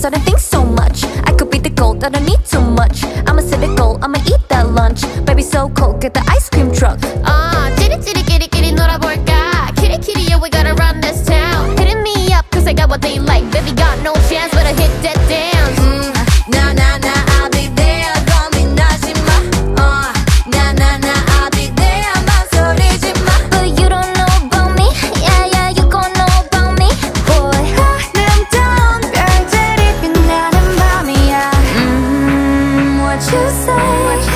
I don't think so much. I could be the gold, I don't need too much. I'm a cynical, I'ma eat that lunch. Baby so cold, get the ice cream truck. 찌릿찌릿 끼리끼리 놀아볼까. 키리키리 yeah we gotta run this town. Hitting me up cause I got what they like. Baby got no chance but I hit that dance. Nah, nah, nah, I'll be there. 고민하지 마. Nah, nah, nah, I'll be there. 망설이지 마. But you don't know about me. Yeah, yeah, you gon' know about me, boy. 아름다운 별들이 빛나는 밤이야. What you say?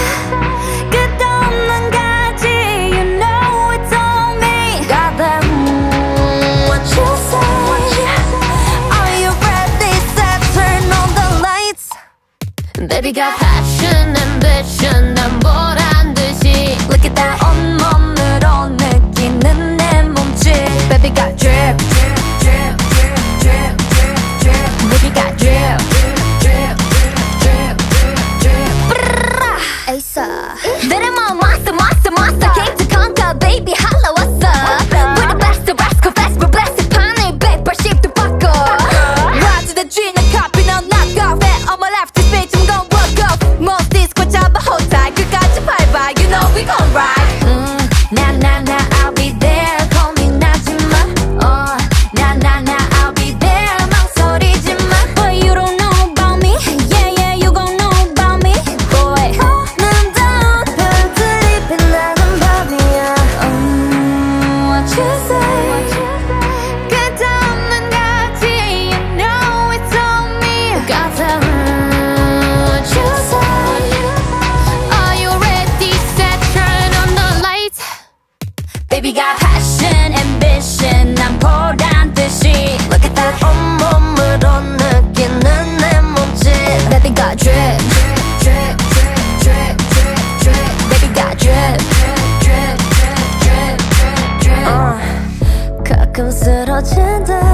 끝없는 가지, you know it's on me. Got that, what you say? Are you ready? Set, turn on the lights. Baby got passion, ambition, 난 보란 듯이. Look at that 온몸으로 느끼는 내 몸짓. Baby got drip, drip, drip, drip, drip, drip, drip. Baby got drip, drip, drip, drip, drip. Asa, 내래 뭐 monster, monster, monster. Came to conquer, baby holla what's up? We're the best, the best, confess, we're blessed. 판을 180도 바꿔. Rise to the G, 난 copy, 넌 knock off. On my left, this bitch, I'm gon' walk off. Most disco 잡아 hold tight, 끝까지 밟아. You know we gon' ride. Nah, nah, nah, I'll be there. 고민하지 마. Nah, nah, nah, I'll be there. 망설이지 마. But you don't know about me. Yeah, yeah, you gon' know about me, boy. 아름다운 별들이 빛나는 밤이야. What you say? 끝없는 가지, you know it's on me. Got that, what you say? Are you ready? Set, turn on the lights. Baby got passion, ambition, 난 보란 듯이. Look at that 온몸으로 느끼는 내 몸짓. Baby got drip, drip, drip, drip, drip, drip. Baby got drip, drip, drip, drip, drip, drip. 가끔 쓰러진다.